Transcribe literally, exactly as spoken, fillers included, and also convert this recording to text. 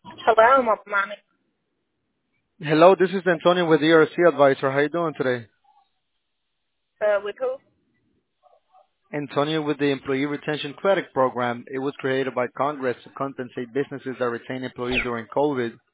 Hello, mo- mommy. Hello, this is Antonio with E R C Advisor. How you doing today? Uh, with who? Antonio with the Employee Retention Credit Program. It was created by Congress to compensate businesses that retain employees during COVID.